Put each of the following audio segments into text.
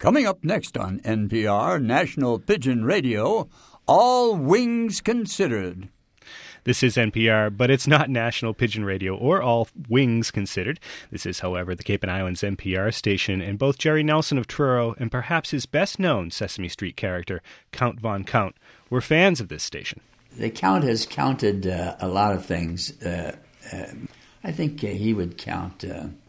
Coming up next on NPR, National Pigeon Radio, All Wings Considered. This is NPR, but it's not National Pigeon Radio or All Wings Considered. This is, however, the Cape and Islands NPR station, and both Jerry Nelson of Truro and perhaps his best-known Sesame Street character, Count Von Count, were fans of this station. The Count has counted a lot of things. I think he would count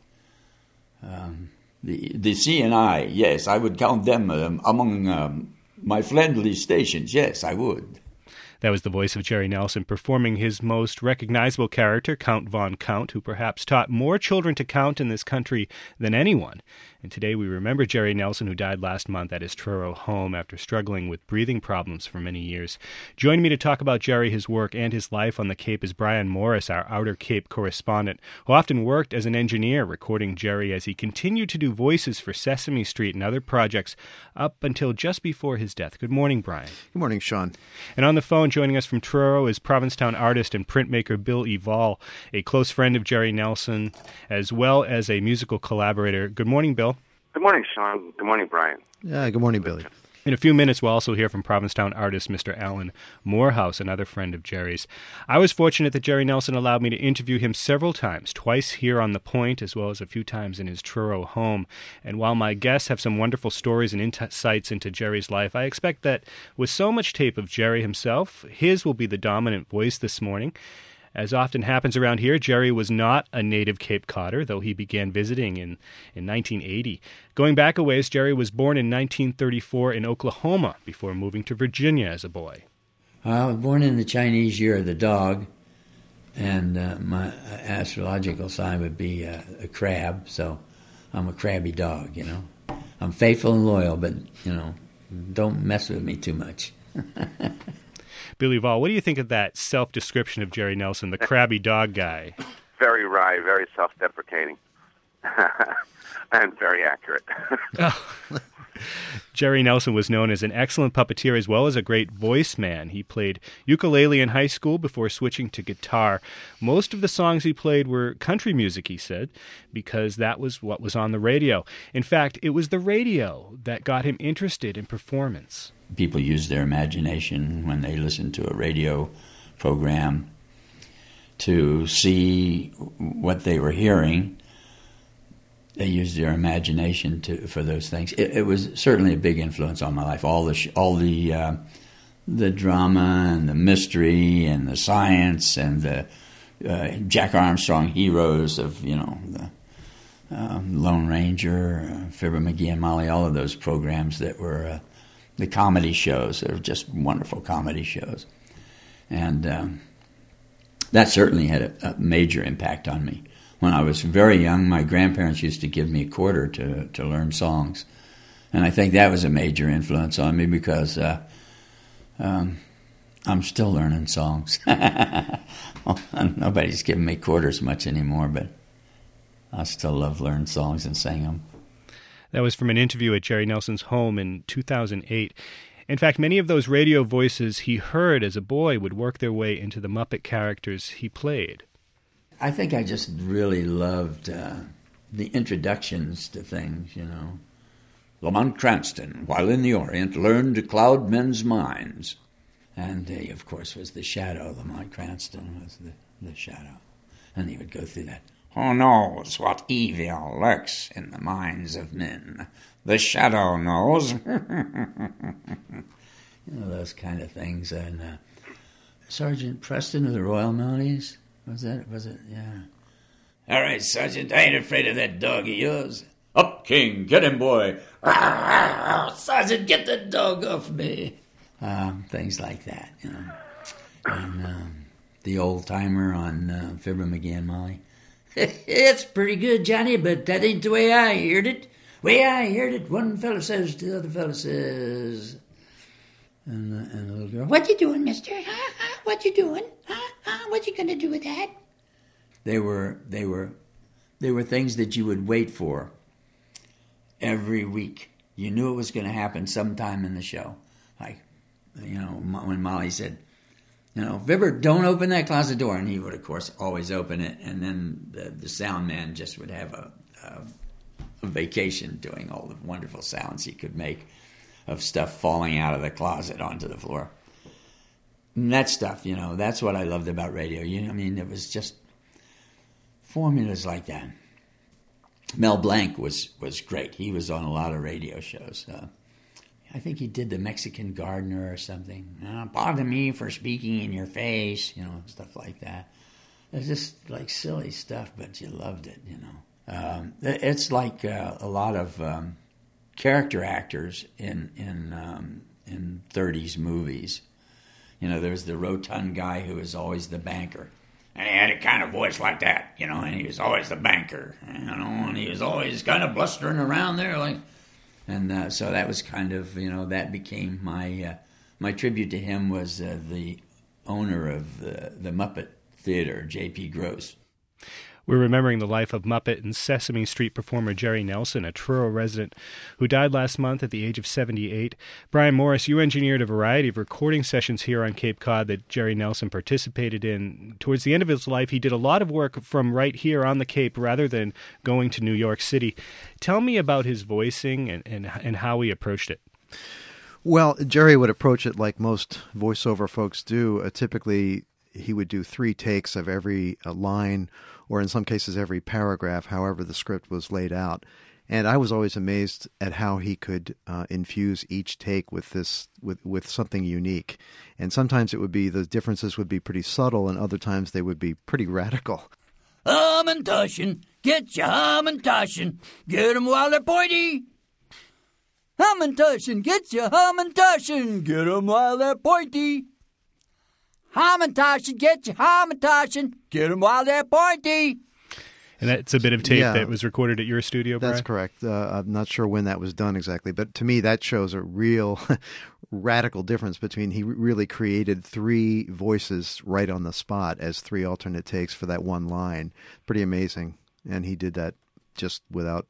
the CNI. Yes, I would count them among my friendly stations. Yes, I would. That was the voice of Jerry Nelson performing his most recognizable character, Count Von Count, who perhaps taught more children to count in this country than anyone. And today we remember Jerry Nelson, who died last month at his Truro home after struggling with breathing problems for many years. Joining me to talk about Jerry, his work, and his life on the Cape is Brian Morris, our Outer Cape correspondent, who often worked as an engineer, recording Jerry as he continued to do voices for Sesame Street and other projects up until just before his death. Good morning, Brian. Good morning, Sean. And on the phone, joining us from Truro is Provincetown artist and printmaker Bill Evol, a close friend of Jerry Nelson, as well as a musical collaborator. Good morning, Bill. Good morning, Sean. Good morning, Brian. Yeah, good morning, Billy. In a few minutes, we'll also hear from Provincetown artist Mr. Alan Morehouse, another friend of Jerry's. I was fortunate that Jerry Nelson allowed me to interview him several times, twice here on The Point, as well as a few times in his Truro home. And while my guests have some wonderful stories and insights into Jerry's life, I expect that with so much tape of Jerry himself, his will be the dominant voice this morning. As often happens around here, Jerry was not a native Cape Codder, though he began visiting in 1980. Going back a ways, Jerry was born in 1934 in Oklahoma before moving to Virginia as a boy. I was born in the Chinese year of the dog, and my astrological sign would be a crab, so I'm a crabby dog, you know. I'm faithful and loyal, but, you know, don't mess with me too much. Billy Evol, what do you think of that self-description of Jerry Nelson, the crabby dog guy? Very wry, very self-deprecating, and very accurate. Jerry Nelson was known as an excellent puppeteer as well as a great voice man. He played ukulele in high school before switching to guitar. Most of the songs he played were country music, he said, because that was what was on the radio. In fact, it was the radio that got him interested in performance. People use their imagination when they listen to a radio program to see what they were hearing. They used their imagination for those things. It was certainly a big influence on my life. All the drama and the mystery and the science and the Jack Armstrong heroes of, you know, the Lone Ranger, Fibber McGee and Molly, all of those programs that were the comedy shows. They were just wonderful comedy shows. And that certainly had a major impact on me. When I was very young, my grandparents used to give me a quarter to learn songs. And I think that was a major influence on me because I'm still learning songs. Nobody's giving me quarters much anymore, but I still love learning songs and sing them. That was from an interview at Jerry Nelson's home in 2008. In fact, many of those radio voices he heard as a boy would work their way into the Muppet characters he played. I think I just really loved the introductions to things, you know. Lamont Cranston, while in the Orient, learned to cloud men's minds. And he, of course, was the Shadow. Lamont Cranston was the Shadow. And he would go through that. Who knows what evil lurks in the minds of men? The Shadow knows. You know, those kind of things. And Sergeant Preston of the Royal Maltese. Was it? Yeah. All right, Sergeant, I ain't afraid of that dog of yours. Up, King, get him, boy. Sergeant, get the dog off me. Things like that, you know. And the old-timer on Fibber McGee and Molly. It's pretty good, Johnny, but that ain't the way I heard it. Way I heard it, one fellow says to the other fellow says... And the little girl, what you doing, mister? What you doing? What you gonna do with that? They were things that you would wait for every week. You knew it was going to happen sometime in the show. Like, you know, when Molly said, you know, Fibber, don't open that closet door. And he would, of course, always open it. And then the sound man just would have vacation doing all the wonderful sounds he could make of stuff falling out of the closet onto the floor. And that stuff, that's what I loved about radio. It was just formulas like that. Mel Blanc was great. He was on a lot of radio shows. I think he did The Mexican Gardener or something. Pardon me for speaking in your face, stuff like that. It's just like silly stuff, but you loved it, It's like a lot of character actors in 30s movies. There was the rotund guy who was always the banker. And he had a kind of voice like that, and he was always the banker, and he was always kind of blustering around there, and so that was kind of, that became my tribute to him was the owner of the Muppet Theater, J.P. Gross. We're remembering the life of Muppet and Sesame Street performer Jerry Nelson, a Truro resident who died last month at the age of 78. Brian Morris, you engineered a variety of recording sessions here on Cape Cod that Jerry Nelson participated in. Towards the end of his life, he did a lot of work from right here on the Cape rather than going to New York City. Tell me about his voicing and how he approached it. Well, Jerry would approach it like most voiceover folks do. Typically, he would do 3 takes of every line, or in some cases every paragraph, however the script was laid out. And I was always amazed at how he could infuse each take with something unique. And sometimes the differences would be pretty subtle, and other times they would be pretty radical. Hamantashen, get your Hamantashen, get 'em while they're pointy. Hamantashen, get your Hamantashen, get 'em while they're pointy. Hamantashen, get your Hamantashen, get 'em while they're pointy. And that's a bit of tape that was recorded at your studio, Brian? That's correct. I'm not sure when that was done exactly, but to me that shows a real radical difference between he really created 3 voices right on the spot as 3 alternate takes for that one line. Pretty amazing. And he did that just without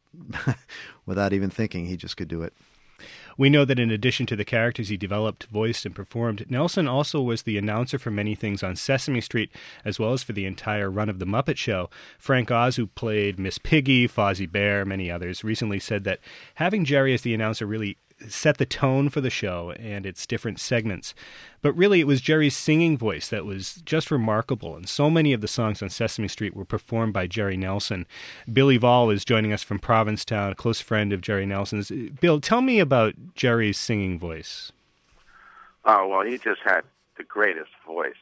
even thinking. He just could do it. We know that in addition to the characters he developed, voiced, and performed, Nelson also was the announcer for many things on Sesame Street, as well as for the entire run of The Muppet Show. Frank Oz, who played Miss Piggy, Fozzie Bear, many others, recently said that having Jerry as the announcer really set the tone for the show and its different segments. But really, it was Jerry's singing voice that was just remarkable, and so many of the songs on Sesame Street were performed by Jerry Nelson. Billy Vall is joining us from Provincetown, a close friend of Jerry Nelson's. Bill, tell me about Jerry's singing voice. Oh, well, he just had the greatest voice.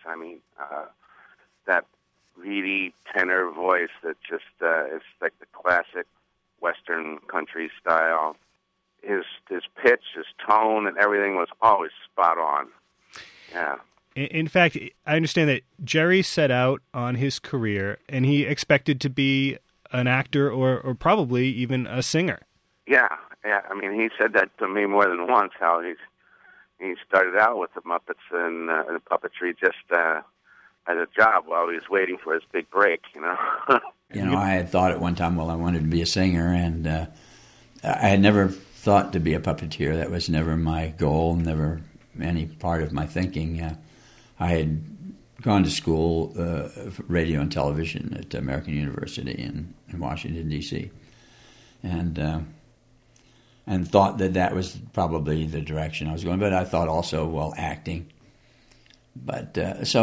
That reedy tenor voice that just is like the classic Western country style. His pitch, his tone, and everything was always spot on. Yeah. In fact, I understand that Jerry set out on his career, and he expected to be an actor or probably even a singer. Yeah. He said that to me more than once, how he started out with the Muppets and the puppetry just as a job while he was waiting for his big break, I had thought at one time, I wanted to be a singer, and I had never thought to be a puppeteer. That was never my goal, never any part of my thinking. I had gone to school for radio and television at American University in Washington, D.C., and thought that was probably the direction I was going. But I thought also, acting. But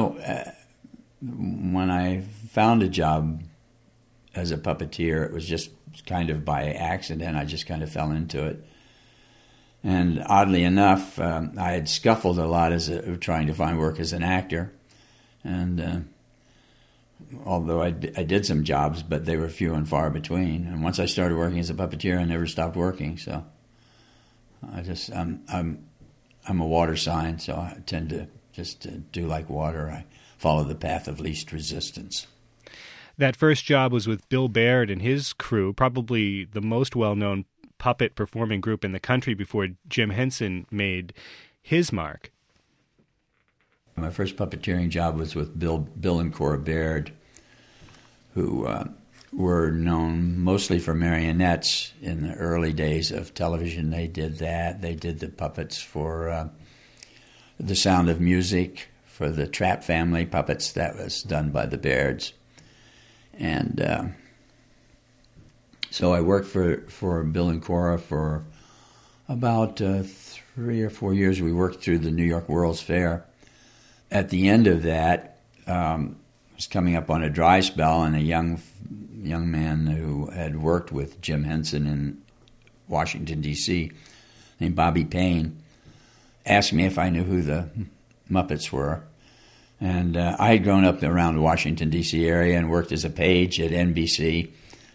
when I found a job as a puppeteer, it was just kind of by accident. I just kind of fell into it. And oddly enough, I had scuffled a lot trying to find work as an actor. And although I did some jobs, but they were few and far between. And once I started working as a puppeteer, I never stopped working. So I'm a water sign, so I tend to just do like water. I follow the path of least resistance. That first job was with Bill Baird and his crew, probably the most well-known puppet performing group in the country before Jim Henson made his mark. My first puppeteering job was with Bill and Cora Baird, who were known mostly for marionettes in the early days of television. They did that. They did the puppets for The Sound of Music, for the Trapp Family puppets. That was done by the Bairds. And So I worked for Bill and Cora for about 3 or 4 years. We worked through the New York World's Fair. At the end of that, I was coming up on a dry spell, and a young man who had worked with Jim Henson in Washington, D.C., named Bobby Payne, asked me if I knew who the Muppets were. And I had grown up around the Washington, D.C. area and worked as a page at NBC,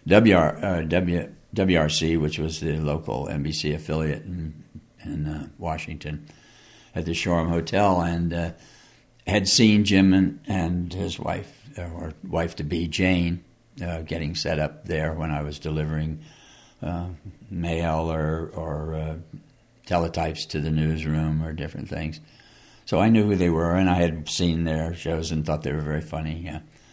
WRC, which was the local NBC affiliate in Washington, at the Shoreham Hotel, and had seen Jim and his wife, or wife-to-be, Jane, getting set up there when I was delivering mail or teletypes to the newsroom or different things. So I knew who they were, and I had seen their shows and thought they were very funny.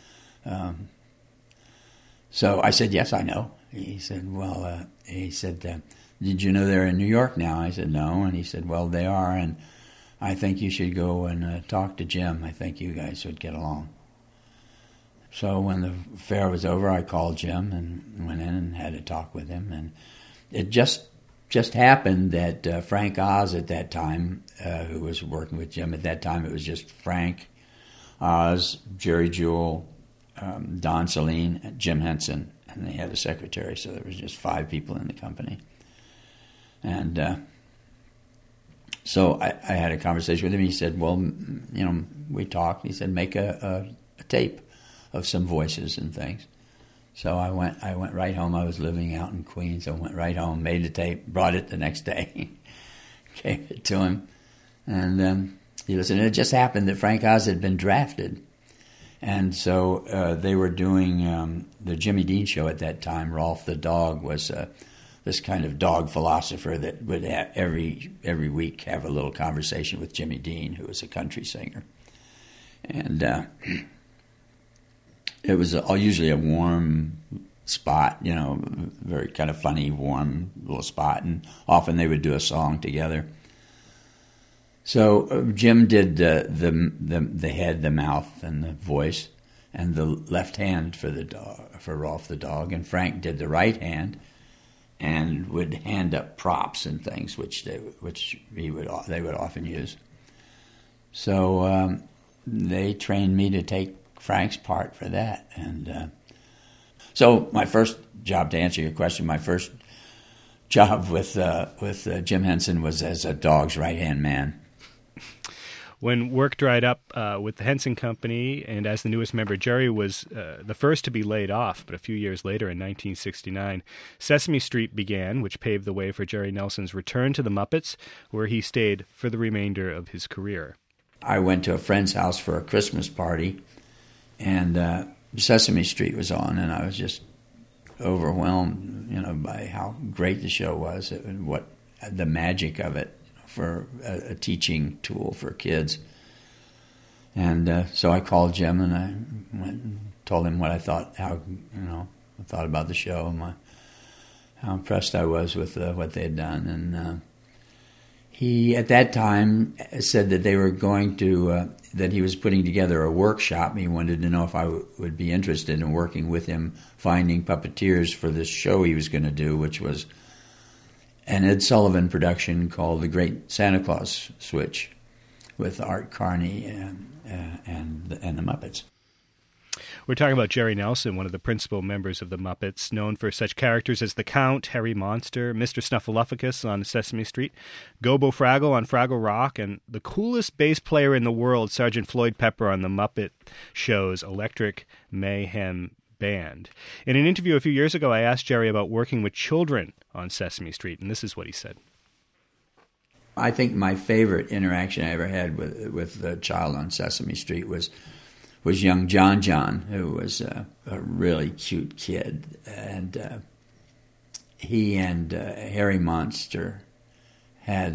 So I said, yes, I know. He said, well, did you know they're in New York now? I said, no. And he said, well, they are, and I think you should go and talk to Jim. I think you guys would get along. So when the fair was over, I called Jim and went in and had a talk with him. And it just happened that Frank Oz at that time, who was working with Jim at that time, it was just Frank Oz, Jerry Jewell, Don Saline, and Jim Henson, and they had a secretary, so there was just 5 people in the company. And so I had a conversation with him. He said, well, we talked. He said, make a tape of some voices and things. So I went right home. I was living out in Queens. I went right home, made the tape, brought it the next day, gave it to him. And he listened. And it just happened that Frank Oz had been drafted. And so they were doing the Jimmy Dean show at that time. Rolf the dog was this kind of dog philosopher that would every week have a little conversation with Jimmy Dean, who was a country singer. And it was usually a warm spot, very kind of funny, warm little spot. And often they would do a song together. So Jim did the head, the mouth, and the voice, and the left hand for the dog, for Rolf the dog, and Frank did the right hand, and would hand up props and things which they would often use. So they trained me to take Frank's part for that, and so my first job, to answer your question, my first job with Jim Henson was as a dog's right hand man. When work dried up with the Henson Company, and as the newest member, Jerry was the first to be laid off, but a few years later, in 1969, Sesame Street began, which paved the way for Jerry Nelson's return to the Muppets, where he stayed for the remainder of his career. I went to a friend's house for a Christmas party, and Sesame Street was on, and I was just overwhelmed, by how great the show was, and what the magic of it for a teaching tool for kids. And so I called Jim, and I went and told him what I thought, I thought about the show, and how impressed I was with what they had done. And he, at that time, said that they were going to, that he was putting together a workshop. He wanted to know if I would be interested in working with him, finding puppeteers for this show he was going to do, which was an Ed Sullivan production called The Great Santa Claus Switch, with Art Carney and the Muppets. We're talking about Jerry Nelson, one of the principal members of the Muppets, known for such characters as the Count, Harry Monster, Mr. Snuffleupagus on Sesame Street, Gobo Fraggle on Fraggle Rock, and the coolest bass player in the world, Sergeant Floyd Pepper, on the Muppet Show's Electric Mayhem Band. In an interview a few years ago, I asked Jerry about working with children on Sesame Street, and this is what he said. I think my favorite interaction I ever had with a child on Sesame Street was young John, who was a really cute kid, and he and Harry Monster had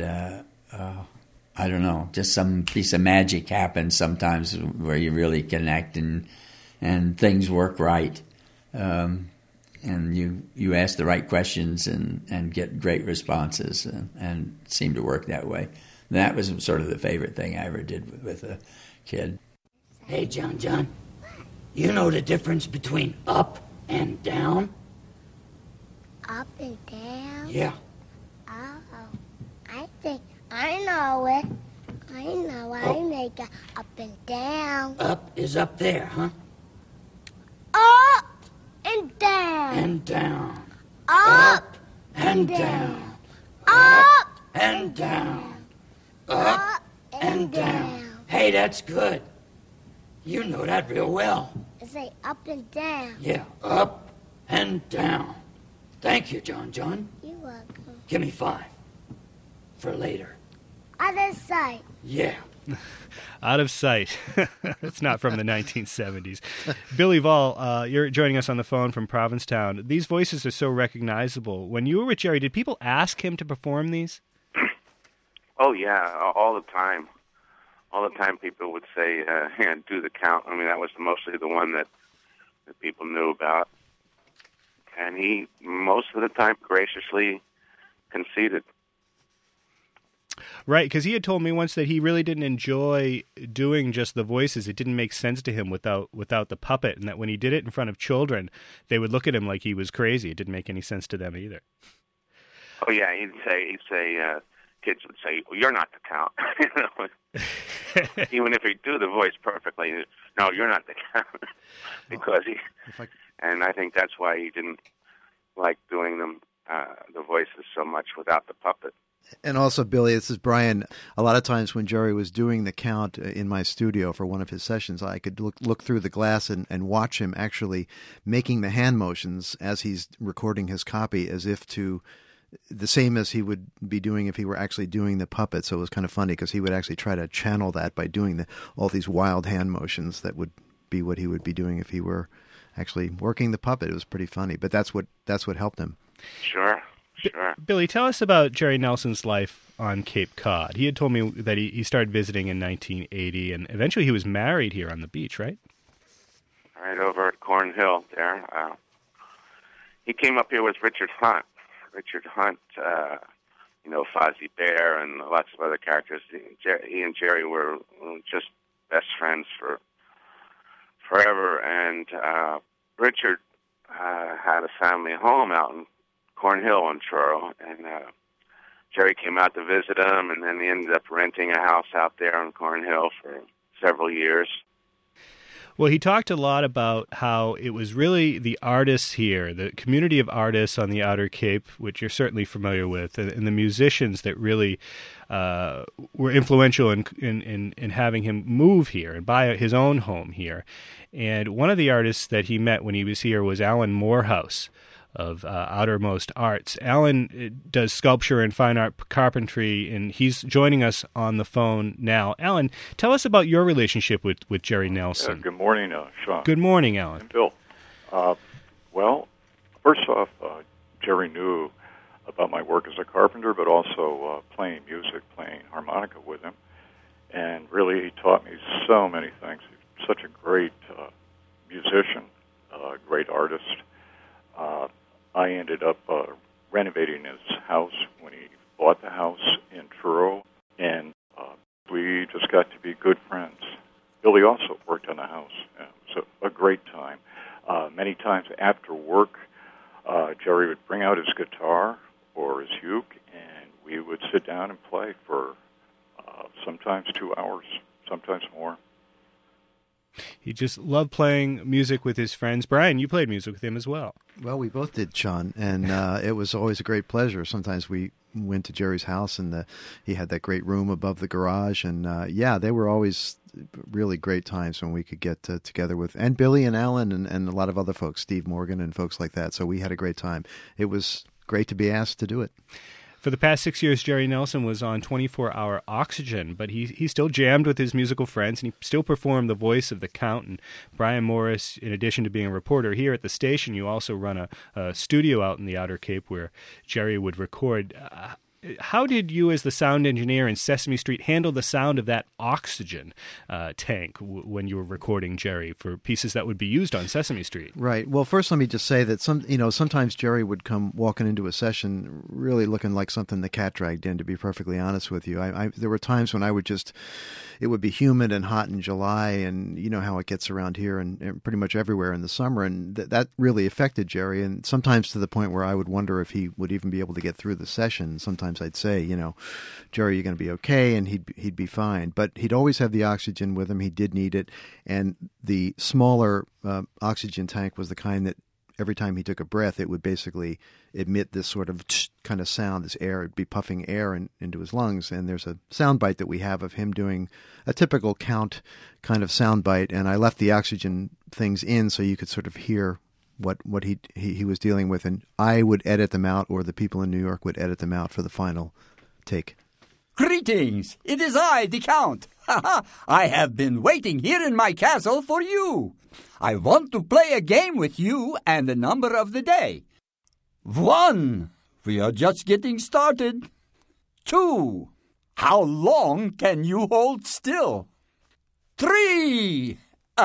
I don't know, just some piece of magic happens sometimes where you really connect and things work right, and you ask the right questions and get great responses, and seem to work that way. That was sort of the favorite thing I ever did with a kid. Hey, John, you know the difference between up and down? Up and down? Yeah. Oh, I think I know it. I know I make it up and down. Up is up there, huh? Up and down. And down. Up And down. Up And down. up and down. Hey, that's good. You know that real well. Say up and down. Yeah, up and down. Thank you, John. You're welcome. Give me 5. For later. Other side. Yeah. Out of sight. It's not from the 1970s. Billy Vall, you're joining us on the phone from Provincetown. These voices are so recognizable. When you were with Jerry, did people ask him to perform these? Oh, yeah, all the time. All the time people would say, do the count. I mean, that was mostly the one that people knew about. And he, most of the time, graciously conceded. Right, because he had told me once that he really didn't enjoy doing just the voices. It didn't make sense to him without the puppet, and that when he did it in front of children, they would look at him like he was crazy. It didn't make any sense to them either. Oh, yeah, he'd say kids would say, well, you're not the count. You know? Even if he'd do the voice perfectly, no, you're not the count. Because and I think that's why he didn't like doing them, the voices so much without the puppet. And also, Billy, this is Brian. A lot of times when Jerry was doing the count in my studio for one of his sessions, I could look through the glass and watch him actually making the hand motions as he's recording his copy, as if to the same as he would be doing if he were actually doing the puppet. So it was kind of funny because he would actually try to channel that by doing all these wild hand motions that would be what he would be doing if he were actually working the puppet. It was pretty funny, but that's what helped him. Sure. Billy, tell us about Jerry Nelson's life on Cape Cod. He had told me that he started visiting in 1980, and eventually he was married here on the beach, right? Right over at Cornhill there. He came up here with Richard Hunt. Richard Hunt, Fozzie Bear and lots of other characters. He and Jerry were just best friends for forever, and Richard had a family home out in Cornhill in Truro, and Jerry came out to visit him, and then he ended up renting a house out there in Cornhill for several years. Well, he talked a lot about how it was really the artists here, the community of artists on the Outer Cape, which you're certainly familiar with, and the musicians that really were influential in having him move here and buy his own home here. And one of the artists that he met when he was here was Alan Morehouse of Outermost Arts. Alan does sculpture and fine art carpentry, and he's joining us on the phone now. Alan, tell us about your relationship with Jerry Nelson. Good morning, Sean. Good morning, Alan. And Bill. Well, first off, Jerry knew about my work as a carpenter, but also playing music, playing harmonica with him. And really, he taught me so many things. He's such a great musician, great artist. I ended up renovating his house when he bought the house in Truro, and we just got to be good friends. Billy also worked on the house. It was a great time. Many times after work, Jerry would bring out his guitar or his uke, and we would sit down and play for sometimes 2 hours, sometimes more. He just loved playing music with his friends. Brian, you played music with him as well. Well, we both did, Sean, and it was always a great pleasure. Sometimes we went to Jerry's house, and he had that great room above the garage, and they were always really great times when we could get together with, and Billy and Alan and a lot of other folks, Steve Morgan and folks like that. So we had a great time. It was great to be asked to do it. For the past 6 years, Jerry Nelson was on 24-hour oxygen, but he still jammed with his musical friends, and he still performed the voice of the Count. And Brian Morris, in addition to being a reporter here at the station, you also run a studio out in the Outer Cape where Jerry would record. How did you, as the sound engineer in Sesame Street, handle the sound of that oxygen tank when you were recording Jerry for pieces that would be used on Sesame Street? Right. Well, first let me just say that sometimes Jerry would come walking into a session really looking like something the cat dragged in, to be perfectly honest with you. There were times when it would be humid and hot in July, and you know how it gets around here and pretty much everywhere in the summer, and that really affected Jerry, and sometimes to the point where I would wonder if he would even be able to get through the session. Sometimes I'd say, Jerry, you're going to be okay, and he'd be fine. But he'd always have the oxygen with him. He did need it, and the smaller oxygen tank was the kind that every time he took a breath, it would basically emit this sort of kind of sound, this air. It'd be puffing air into his lungs. And there's a sound bite that we have of him doing a typical Count kind of sound bite. And I left the oxygen things in so you could sort of hear what he was dealing with. And I would edit them out, or the people in New York would edit them out for the final take. Greetings! It is I, the Count. I have been waiting here in my castle for you. I want to play a game with you and the number of the day. 1. We are just getting started. 2. How long can you hold still? 3.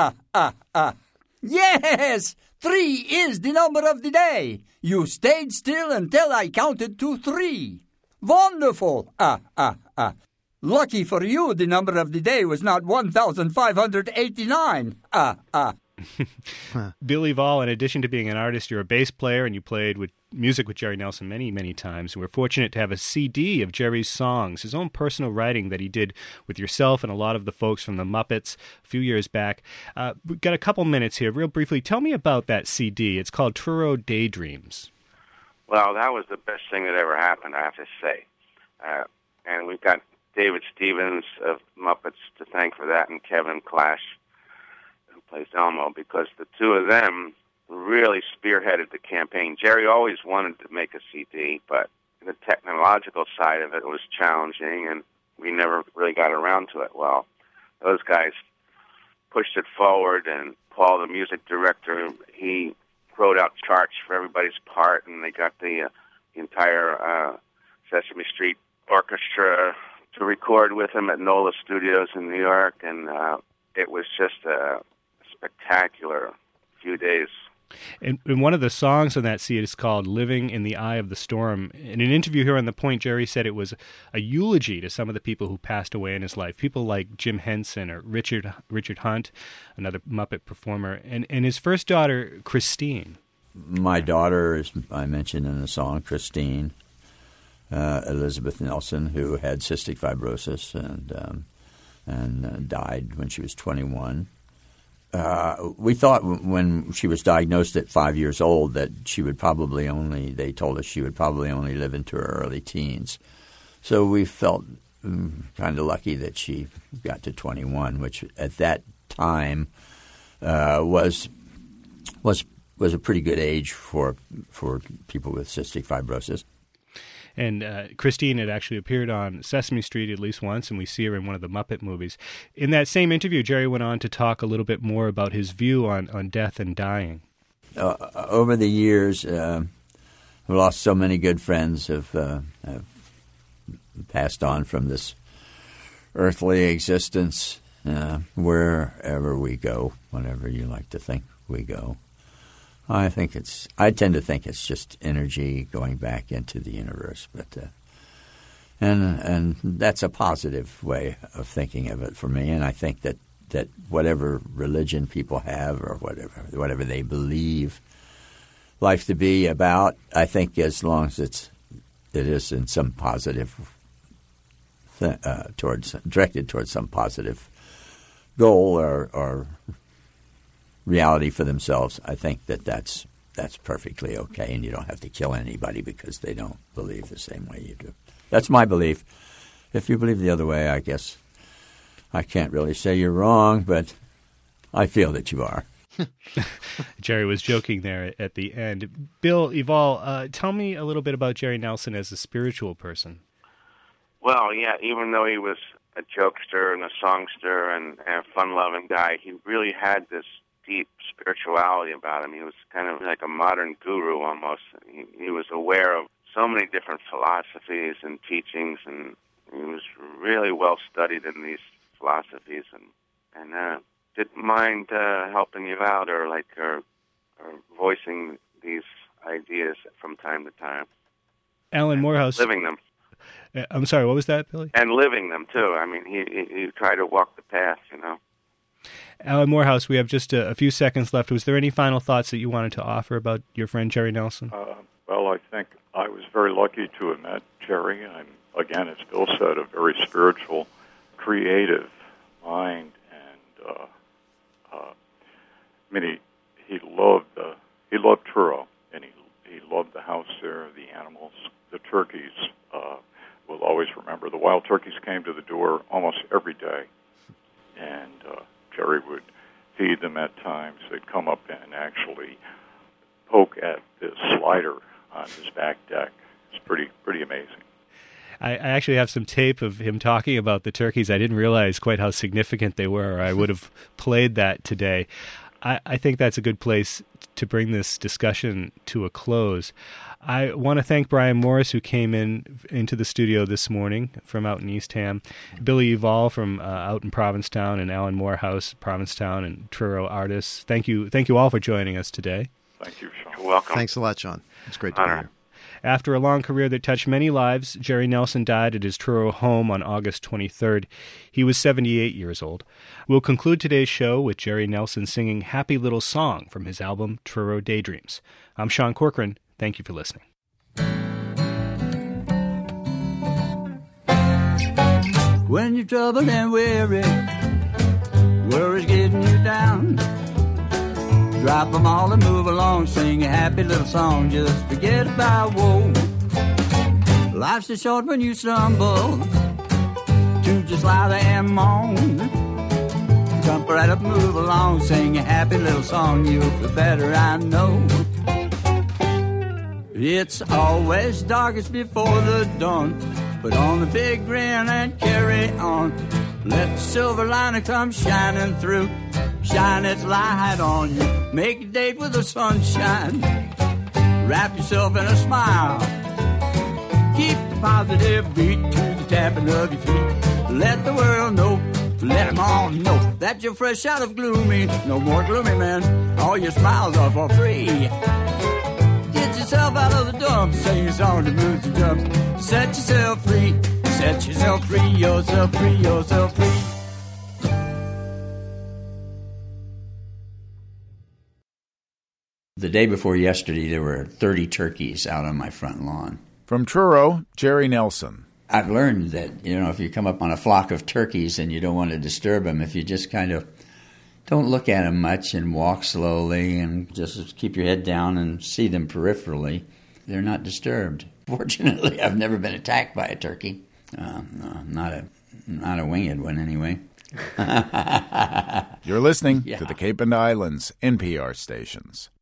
Yes! 3 is the number of the day. You stayed still until I counted to 3. Wonderful! Lucky for you, the number of the day was not 1,589. Bill Evol, in addition to being an artist, you're a bass player, and you played with music with Jerry Nelson many, many times. We're fortunate to have a CD of Jerry's songs, his own personal writing that he did with yourself and a lot of the folks from the Muppets a few years back. We've got a couple minutes here. Real briefly, tell me about that CD. It's called Truro Daydreams. Well, that was the best thing that ever happened, I have to say. And we've got David Stevens of Muppets to thank for that, and Kevin Clash, who plays Elmo, because the two of them really spearheaded the campaign. Jerry always wanted to make a CD, but the technological side of it was challenging, and we never really got around to it. Well, those guys pushed it forward, and Paul, the music director, he wrote out charts for everybody's part, and they got the entire Sesame Street Orchestra to record with him at NOLA Studios in New York, and it was just a spectacular few days. And one of the songs on that CD is called Living in the Eye of the Storm. In an interview here on The Point, Jerry said it was a eulogy to some of the people who passed away in his life, people like Jim Henson or Richard Hunt, another Muppet performer, and his first daughter, Christine. My daughter, as I mentioned in the song, Christine, Elizabeth Nelson, who had cystic fibrosis and died when she was 21. We thought when she was diagnosed at 5 years old that she would probably they told us she would probably only live into her early teens. So we felt kind of lucky that she got to 21, which at that time was a pretty good age for people with cystic fibrosis. And Christine had actually appeared on Sesame Street at least once, and we see her in one of the Muppet movies. In that same interview, Jerry went on to talk a little bit more about his view on death and dying. Over the years, I've lost so many good friends, have passed on from this earthly existence, wherever we go, whatever you like to think we go. I tend to think it's just energy going back into the universe, but and that's a positive way of thinking of it for me. And I think that whatever religion people have or whatever they believe life to be about, I think as long as it is in some positive directed towards some positive goal or reality for themselves, I think that's perfectly okay, and you don't have to kill anybody because they don't believe the same way you do. That's my belief. If you believe the other way, I guess I can't really say you're wrong, but I feel that you are. Jerry was joking there at the end. Bill Evol, tell me a little bit about Jerry Nelson as a spiritual person. Well, yeah, even though he was a jokester and a songster and a fun-loving guy, he really had this deep spirituality about him. He was kind of like a modern guru almost. He was aware of so many different philosophies and teachings, and he was really well studied in these philosophies, and didn't mind helping you out or voicing these ideas from time to time. Alan Morehouse. Living them. I'm sorry, what was that, Billy? And living them, too. I mean, he tried to walk the path, you know. Alan Morehouse, we have just a few seconds left. Was there any final thoughts that you wanted to offer about your friend Jerry Nelson? Well, I think I was very lucky to have met Jerry. And again, as Bill said, a very spiritual, creative mind. And I mean, he loved Truro, and he loved the house there, the animals, the turkeys. We'll always remember the wild turkeys came to the door almost every day, and Jerry would feed them at times. They'd come up and actually poke at the slider on his back deck. It's pretty amazing. I actually have some tape of him talking about the turkeys. I didn't realize quite how significant they were. I would have played that today. I think that's a good place to bring this discussion to a close. I want to thank Brian Morris, who came into the studio this morning from out in Eastham, Billy Evall from out in Provincetown, and Alan Morehouse, Provincetown, and Truro artists. Thank you all for joining us today. Thank you, Sean. You're welcome. Thanks a lot, Sean. It's great to be here. After a long career that touched many lives, Jerry Nelson died at his Truro home on August 23rd. He was 78 years old. We'll conclude today's show with Jerry Nelson singing Happy Little Song from his album Truro Daydreams. I'm Sean Corcoran. Thank you for listening. When you're troubled and weary, worries getting you down, drop them all and move along, sing a happy little song, just forget about woe. Life's too short when you stumble to just lie there and moan. Jump right up, move along, sing a happy little song, you'll feel better, I know. It's always darkest before the dawn. Put on a big grin and carry on. Let the silver lining come shining through. Shine its light on you. Make a date with the sunshine. Wrap yourself in a smile. Keep the positive beat to the tapping of your feet. Let the world know, let them all know that you're fresh out of gloomy. No more gloomy, man. All your smiles are for free. Get yourself out of the dump. Sing a song to move the jump. Set yourself free. Set yourself free. Yourself free. Yourself free. The day before yesterday, there were 30 turkeys out on my front lawn. From Truro, Jerry Nelson. I've learned that, if you come up on a flock of turkeys and you don't want to disturb them, if you just kind of don't look at them much and walk slowly and just keep your head down and see them peripherally, they're not disturbed. Fortunately, I've never been attacked by a turkey. No, not a winged one anyway. You're listening to the Cape and Islands NPR stations.